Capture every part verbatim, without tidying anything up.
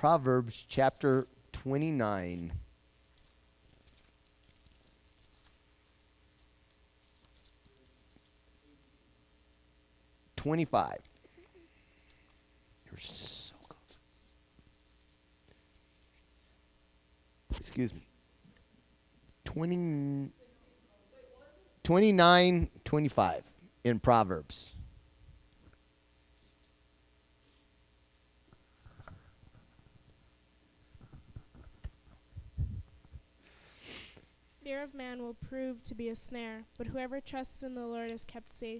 Proverbs chapter twenty-nine. twenty-five. You're so close. Excuse me. twenty, twenty-nine, twenty-five in Proverbs. Fear of man will prove to be a snare, but whoever trusts in the Lord is kept safe.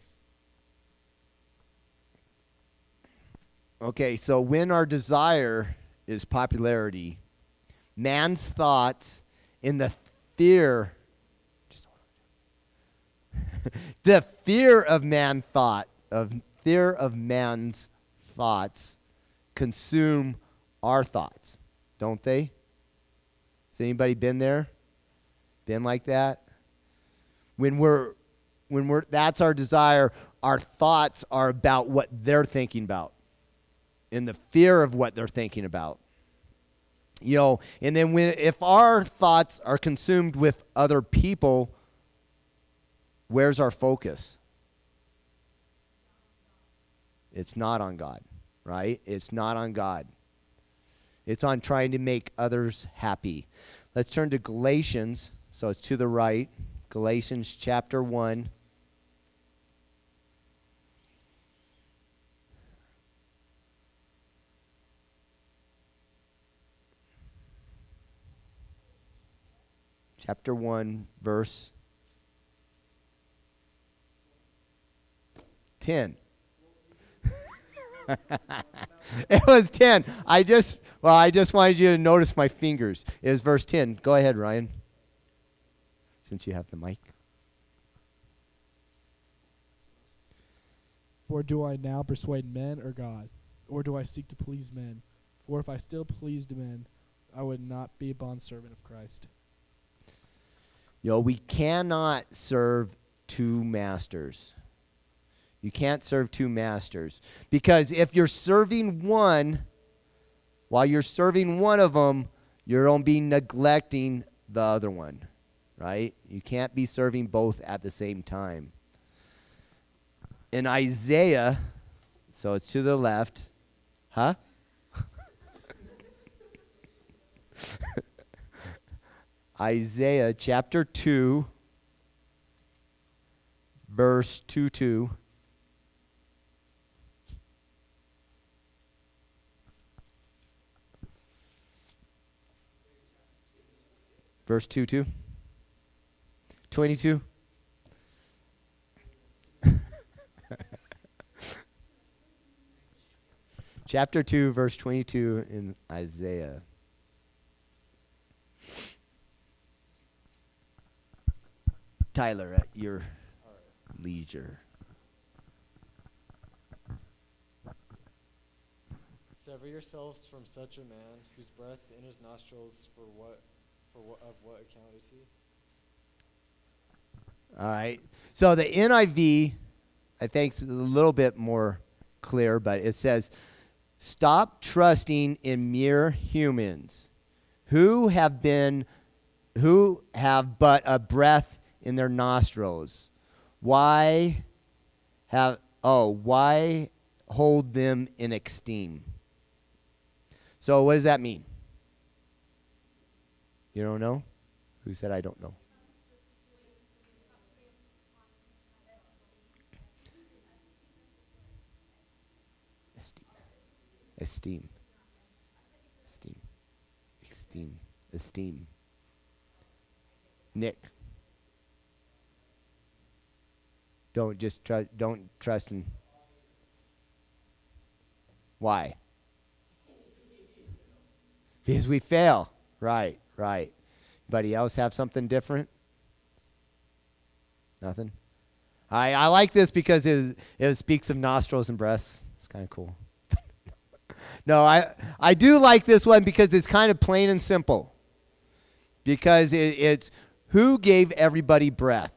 Okay, so when our desire is popularity, man's thoughts in the fear, just hold on. the fear of man thought, of fear of man's thoughts consume our thoughts, don't they? Has anybody been there? Been like that? When we're, when we're, that's our desire, our thoughts are about what they're thinking about, in the fear of what they're thinking about. You know, and then when, if our thoughts are consumed with other people, where's our focus? It's not on God, right? It's not on God. It's on trying to make others happy. Let's turn to Galatians. So it's to the right. Galatians chapter one. Chapter one, verse ten. It was ten. I just, well, I just wanted you to notice my fingers. It was verse ten. Go ahead, Ryan, since you have the mic. For do I now persuade men or God? Or do I seek to please men? For if I still pleased men, I would not be a bondservant of Christ. You know, we cannot serve two masters. You can't serve two masters. Because if you're serving one, while you're serving one of them, you're going to be neglecting the other one, right? You can't be serving both at the same time. In Isaiah, so it's to the left, huh? Isaiah chapter two, verse two two. Verse two two. twenty-two. Chapter two, verse twenty-two in Isaiah. Tyler, at your leisure. Sever yourselves from such a man whose breath in his nostrils, for what, for what, of what account is he? All right. So the N I V, I think, is a little bit more clear, but it says, stop trusting in mere humans who have been, who have but a breath in their nostrils. Why have, oh, why hold them in esteem? So what does that mean? You don't know? Who said I don't know? Esteem. Esteem. Esteem. Esteem. Esteem. Nick. Don't just try, don't trust in. Why? Because we fail. Right, right. Anybody else have something different? Nothing? I, I like this because it, it speaks of nostrils and breaths. It's kind of cool. No, I, I do like this one because it's kind of plain and simple. Because it, it's who gave everybody breath?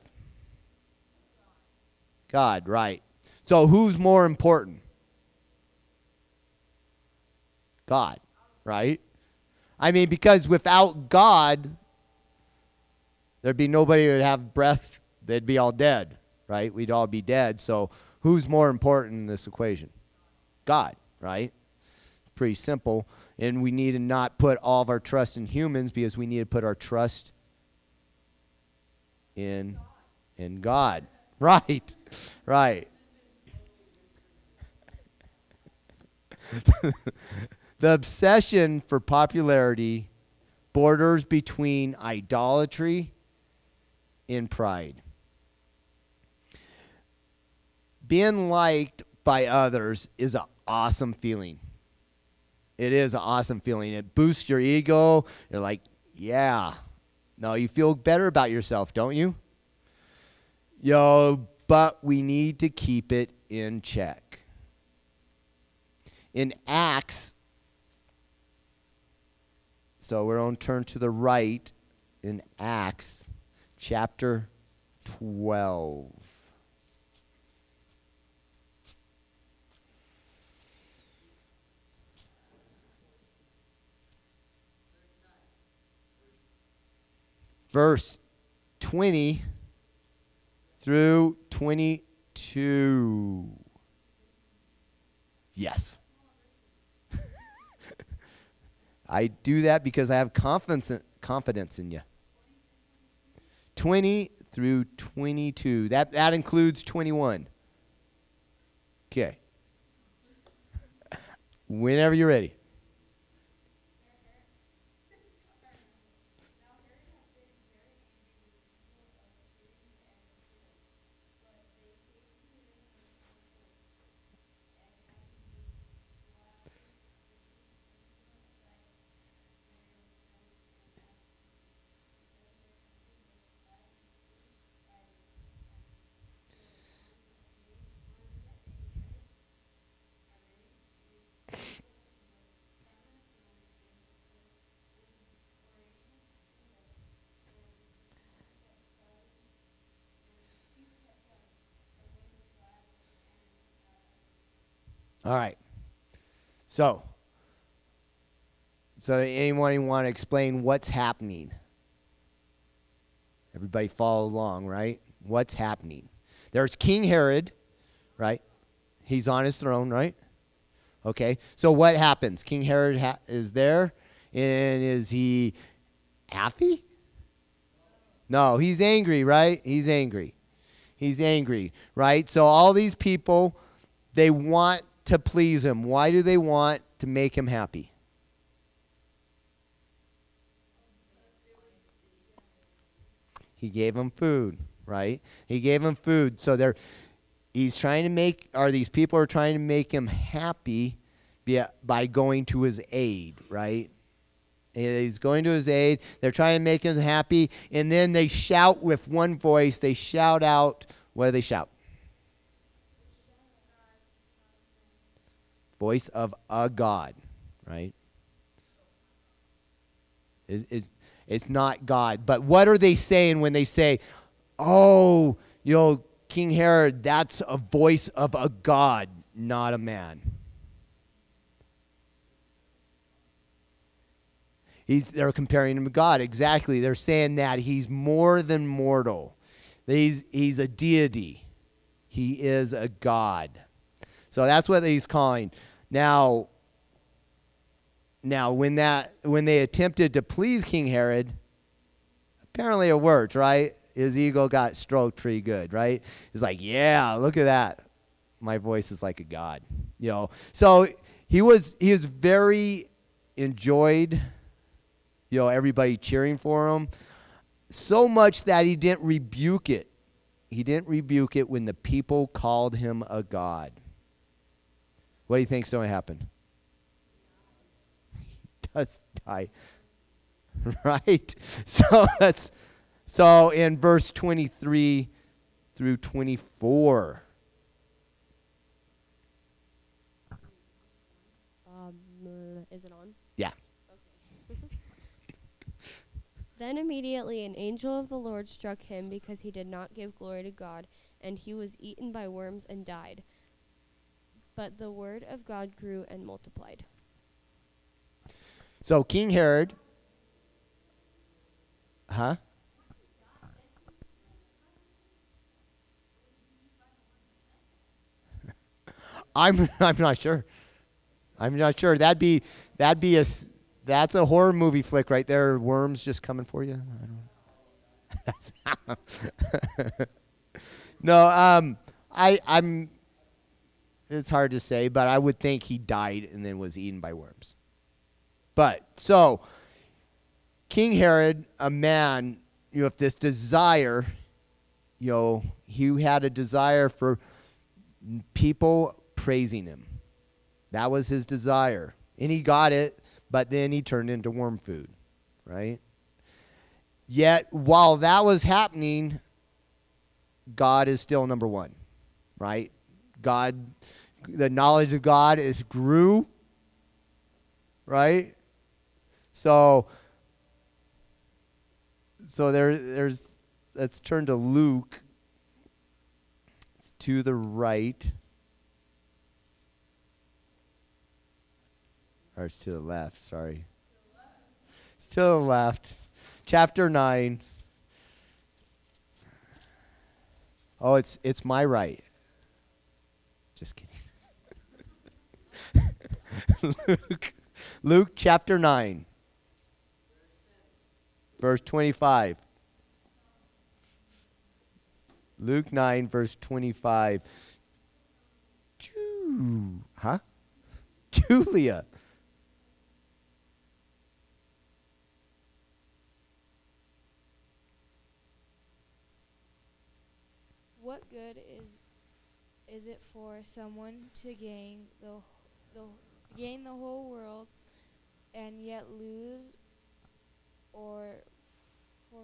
God, right. So who's more important? God. right? I mean, because without God, there'd be nobody who would have breath. They'd be all dead, right? We'd all be dead. So who's more important in this equation? God, right? Pretty simple. And we need to not put all of our trust in humans because we need to put our trust in, in God. Right, right. The obsession for popularity borders between idolatry and pride. Being liked by others is an awesome feeling. It is an awesome feeling. It boosts your ego. You're like, yeah. No, you feel better about yourself, don't you? Yo, but we need to keep it in check. In Acts, so we're on turn to the right in Acts chapter twelve. Verse twenty through twenty-two. Yes. I do that because I have confidence in, confidence in you. twenty through twenty-two. That that includes twenty-one. Okay. Whenever you're ready. All right. So, so anyone want to explain what's happening? Everybody follow along, right? What's happening? There's King Herod, right? He's on his throne, right? Okay. So what happens? King Herod ha- is there, and is he happy? No, he's angry, right? He's angry. He's angry, right? So all these people, they want to please him. Why do they want to make him happy? He gave them food, right? He gave them food. So they're he's trying to make or these people are trying to make him happy by, by going to his aid, right? He's going to his aid. They're trying to make him happy, and then they shout with one voice. They shout out. What do they shout? Voice of a God, right? It, it, it's not God. But what are they saying when they say, oh, you know, King Herod, that's a voice of a God, not a man? He's, they're comparing him to God. Exactly. They're saying that he's more than mortal. He's, he's a deity. He is a God. So that's what he's calling. Now, now when that when they attempted to please King Herod, apparently it worked, right? His ego got stroked pretty good, right? He's like, yeah, look at that. My voice is like a god, you know. So he was he was very enjoyed, you know, everybody cheering for him, so much that he didn't rebuke it. He didn't rebuke it when the people called him a god. What do you think's going to happen? He does die. Right? So that's so in verse twenty-three through twenty-four. Um, uh, is it on? Yeah. Okay. Then immediately an angel of the Lord struck him because he did not give glory to God, and he was eaten by worms and died. But the word of God grew and multiplied. So King Herod, huh? I'm I'm not sure. I'm not sure. That'd be that'd be a s- that's a horror movie flick right there. Worms just coming for you. I don't no, um, I I'm. It's hard to say, but I would think he died and then was eaten by worms. But so King Herod, a man, you know, with this desire, you know, he had a desire for people praising him. That was his desire. And he got it, but then he turned into worm food, right? Yet, while that was happening, God is still number one, right? God, the knowledge of God is grew, right? So, so there, there's, let's turn to Luke. It's to the right. Or it's to the left, sorry. It's to the left. Chapter nine. Oh, it's it's my right. Just kidding. Luke, Luke chapter nine. Verse twenty-five. Luke nine, verse twenty-five. Ju- huh? Julia. What good is is it for someone to gain the the gain the whole world and yet lose or for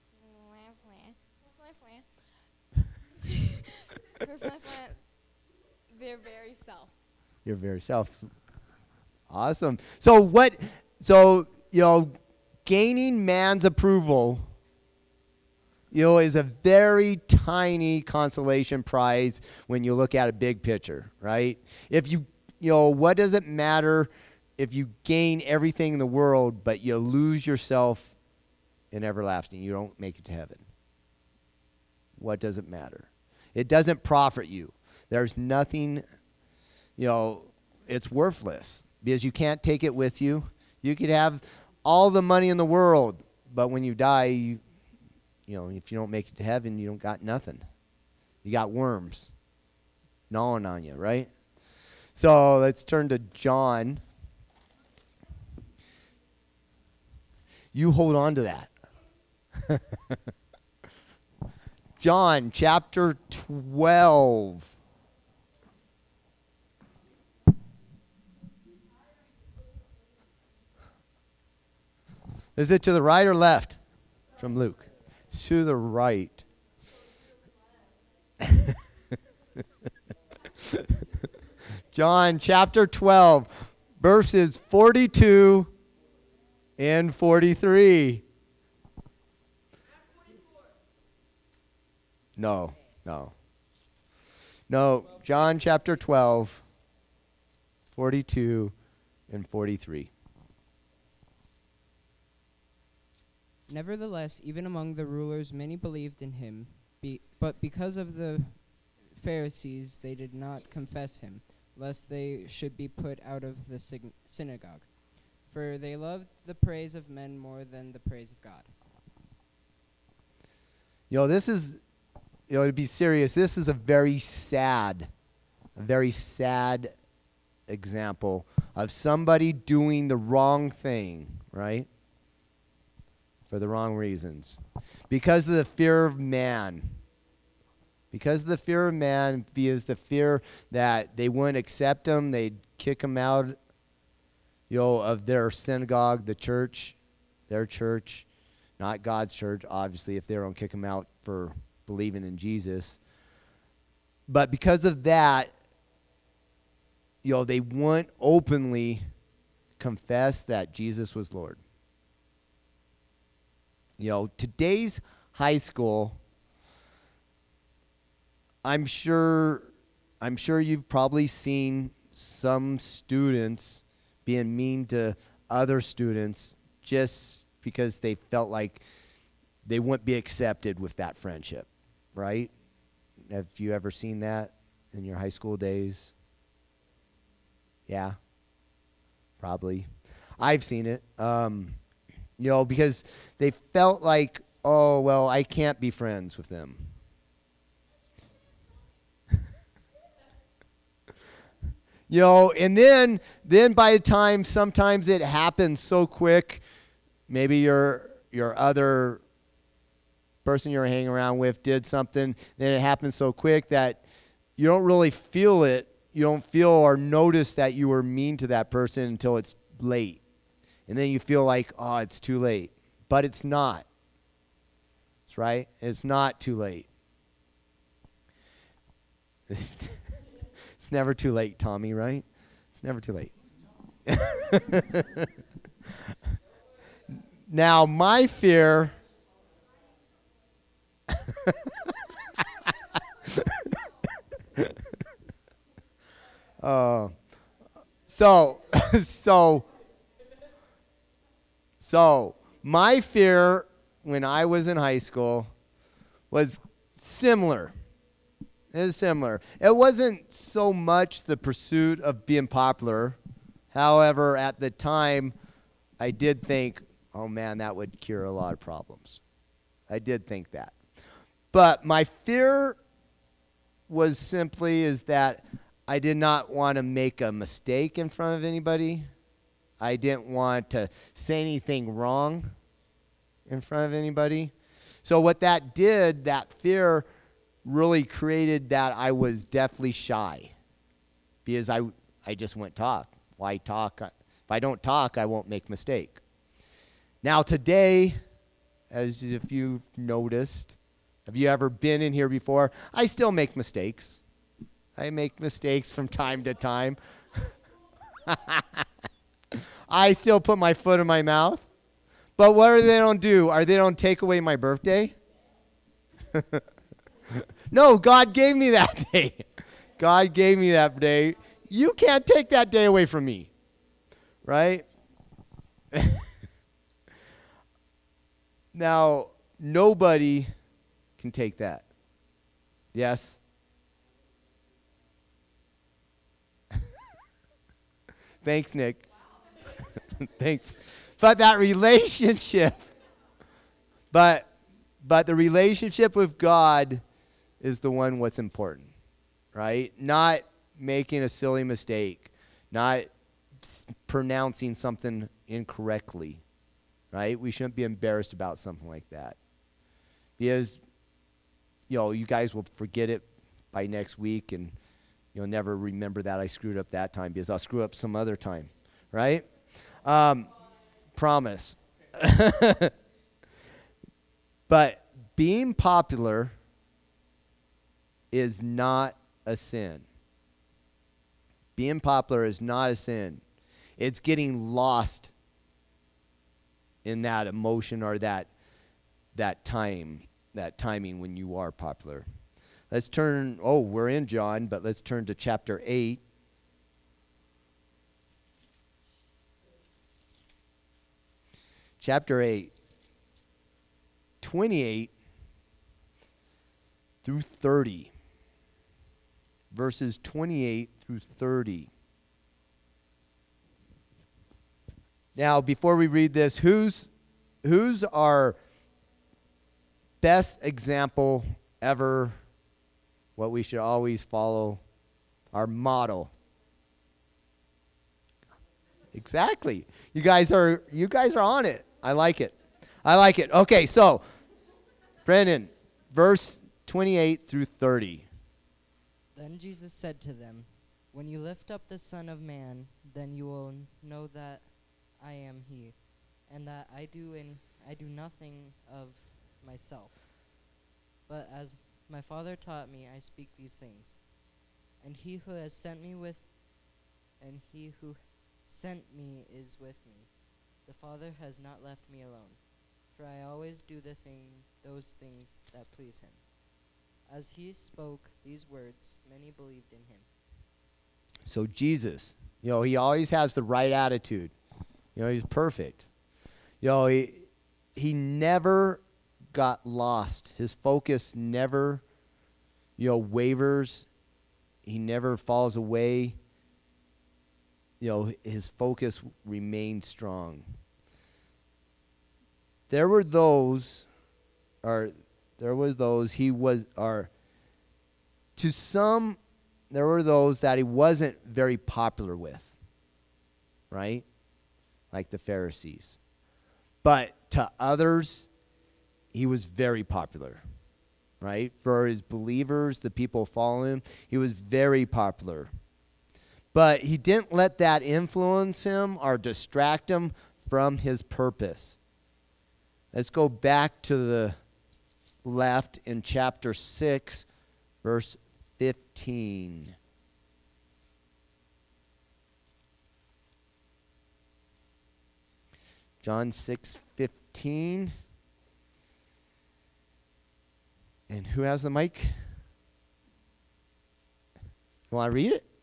for their very self? Your very self. Awesome. So what? So you know, gaining man's approval, you know, is a very tiny consolation prize when you look at a big picture, right? If you, you know, what does it matter if you gain everything in the world, but you lose yourself in everlasting? You don't make it to heaven. What does it matter? It doesn't profit you. There's nothing, you know, it's worthless because you can't take it with you. You could have all the money in the world, but when you die, you, you know, if you don't make it to heaven, you don't got nothing. You got worms gnawing on you, right? So let's turn to John. You hold on to that. John chapter twelve. Is it to the right or left from Luke? It's to the right. John chapter twelve, verses forty-two and forty-three. No, no. No, John chapter twelve, forty-two and forty-three. Nevertheless, even among the rulers, many believed in him, be, but because of the Pharisees, they did not confess him, lest they should be put out of the sig- synagogue. For they loved the praise of men more than the praise of God. You know, this is, you know, to be serious, this is a very sad, a very sad example of somebody doing the wrong thing, right? For the wrong reasons. Because of the fear of man. Because of the fear of man, because the fear that they wouldn't accept him, they'd kick him out, you know, of their synagogue, the church, their church, not God's church, obviously, if they don't kick him out for believing in Jesus. But because of that, you know, they wouldn't openly confess that Jesus was Lord. You know, today's high school, I'm sure I'm sure you've probably seen some students being mean to other students just because they felt like they wouldn't be accepted with that friendship, right? Have you ever seen that in your high school days? Yeah, probably. I've seen it, um, you know, because they felt like, oh, well, I can't be friends with them. You know, and then then by the time sometimes it happens so quick, maybe your your other person you're hanging around with did something, then it happens so quick that you don't really feel it. You don't feel or notice that you were mean to that person until it's late. And then you feel like, oh, it's too late. But it's not. That's right. It's not too late. It's never too late, Tommy, right? It's never too late. Now, my fear... uh, so, so, so, my fear when I was in high school was similar. It was similar. It wasn't so much the pursuit of being popular. However, at the time, I did think, oh man, that would cure a lot of problems. I did think that. But my fear was simply is that I did not want to make a mistake in front of anybody. I didn't want to say anything wrong in front of anybody. So what that did, that fear really created that I was deathly shy because I, I just wouldn't talk. Why talk? If I don't talk, I won't make mistake. Now today, as if you've noticed, have you ever been in here before? I still make mistakes. I make mistakes from time to time. I still put my foot in my mouth. But what are they don't do? Are they don't take away my birthday? No, God gave me that day. God gave me that day. You can't take that day away from me. Right? Now, nobody can take that. Yes? Thanks, Nick. Thanks. But that relationship, but but the relationship with God is the one what's important, right? Not making a silly mistake, not s- pronouncing something incorrectly, right? We shouldn't be embarrassed about something like that. Because, you know, you guys will forget it by next week and you'll never remember that I screwed up that time because I'll screw up some other time, right? Um, promise. But being popular is not a sin. Being popular is not a sin. It's getting lost in that emotion or that that time, that timing when you are popular. Let's turn, oh, we're in John, but let's turn to chapter eight. Chapter eight, twenty-eight through thirty. Verses twenty-eight through thirty. Now, before we read this, who's who's our best example ever, what we should always follow, our model? Exactly. You guys are you guys are on it. I like it. I like it. Okay, so Brandon, verse twenty-eight through thirty. Then Jesus said to them, "When you lift up the Son of Man, then you will know that I am he, and that I do in I do nothing of myself. But as my Father taught me, I speak these things. And he who has sent me with and he who sent me is with me. The Father has not left me alone, for I always do the thing those things that please him." As he spoke these words, many believed in him. So Jesus, you know, he always has the right attitude. You know, he's perfect. You know, he he never got lost. His focus never, you know, wavers. He never falls away. You know, his focus remained strong. There were those, or there was those he was, or to some, there were those that he wasn't very popular with, right? Like the Pharisees. But to others, he was very popular, right? For his believers, the people following him, he was very popular. But he didn't let that influence him or distract him from his purpose. Let's go back to the left in chapter six, verse fifteen. John six fifteen. And who has the mic? You want to read it?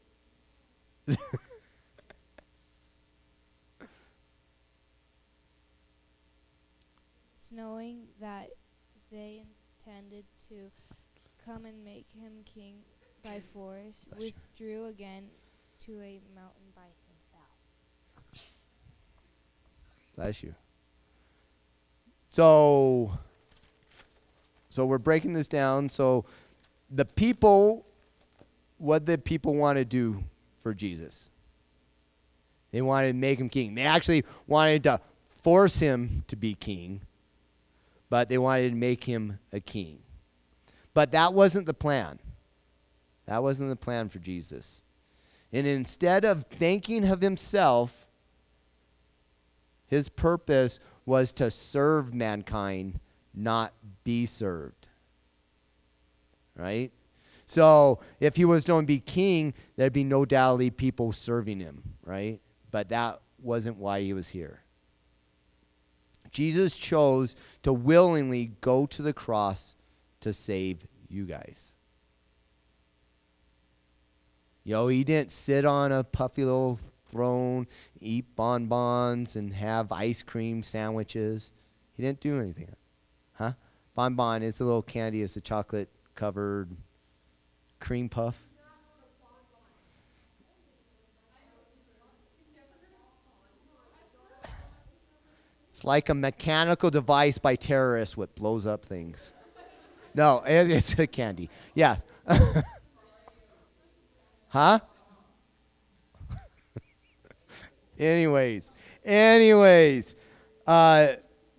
It's knowing that they intended to come and make him king by force, Bless you. withdrew again to a mountain by himself. Bless you. So, so we're breaking this down. So the people, what did people want to do for Jesus? They wanted to make him king. They actually wanted to force him to be king, but they wanted to make him a king. But that wasn't the plan. That wasn't the plan for Jesus. And instead of thinking of himself, his purpose was to serve mankind, not be served. Right? So if he was going to be king, there'd be no doubtly people serving him, right? But that wasn't why he was here. Jesus chose to willingly go to the cross to save you guys. You know, he didn't sit on a puffy little throne, eat bonbons, and have ice cream sandwiches. He didn't do anything. Huh? Bonbon is a little candy. It's a chocolate-covered cream puff. It's like a mechanical device by terrorists what blows up things. No, it, it's a candy. Yeah. Huh? anyways. Anyways. Uh,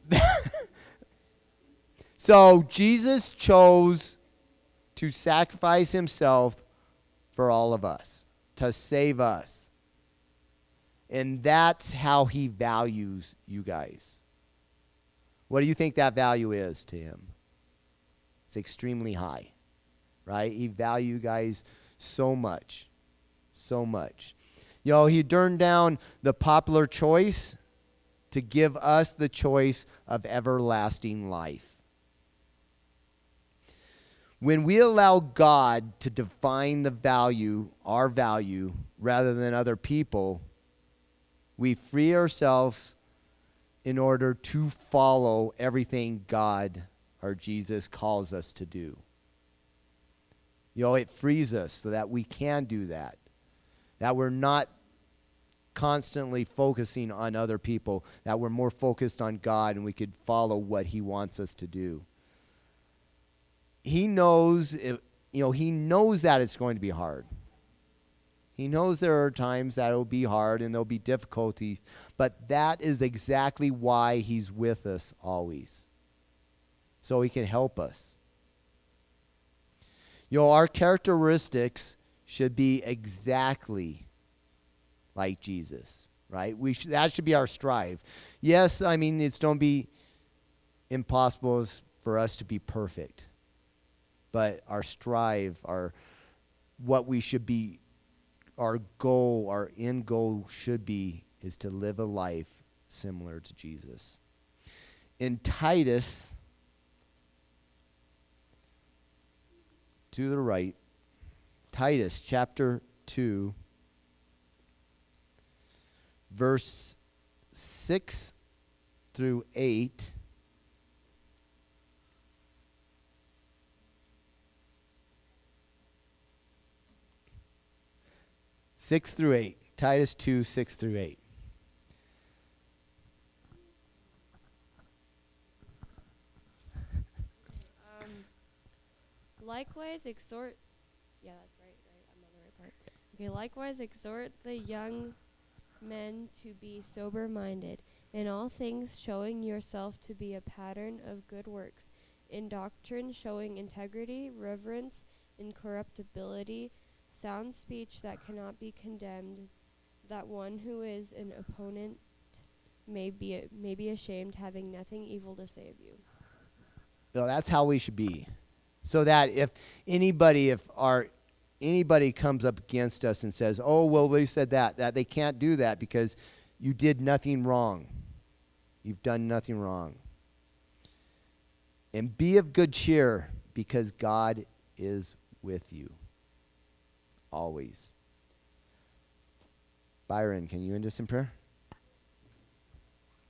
so Jesus chose to sacrifice himself for all of us, to save us. And that's how he values you guys. What do you think that value is to him? It's extremely high, right? He values you guys so much, so much. You know, he turned down the popular choice to give us the choice of everlasting life. When we allow God to define the value, our value, rather than other people, we free ourselves in order to follow everything God or Jesus calls us to do. You know, it frees us so that we can do that. That we're not constantly focusing on other people, that we're more focused on God and we could follow what he wants us to do. He knows, if, you know, he knows that it's going to be hard. He knows there are times that it'll be hard and there'll be difficulties, but that is exactly why he's with us always. So he can help us. You know, our characteristics should be exactly like Jesus, right? We should, that should be our strive. Yes, I mean, it's don't be impossible for us to be perfect, but our strive, our what we should be, our goal, our end goal should be is to live a life similar to Jesus. In Titus, to the right, Titus chapter two, verse six through eight. Six through eight. Titus two, six through eight. Um, likewise, exhort. Yeah, that's right, right? I'm on the right part. Okay, likewise, exhort the young men to be sober minded, in all things showing yourself to be a pattern of good works, in doctrine showing integrity, reverence, incorruptibility, sound speech that cannot be condemned, that one who is an opponent may be a- may be ashamed, having nothing evil to say of you. So that's how we should be. So that if anybody, if our anybody comes up against us and says, "Oh, well, they said that," that they can't do that because you did nothing wrong. You've done nothing wrong. And be of good cheer, because God is with you. Always. Byron, can you end us in prayer?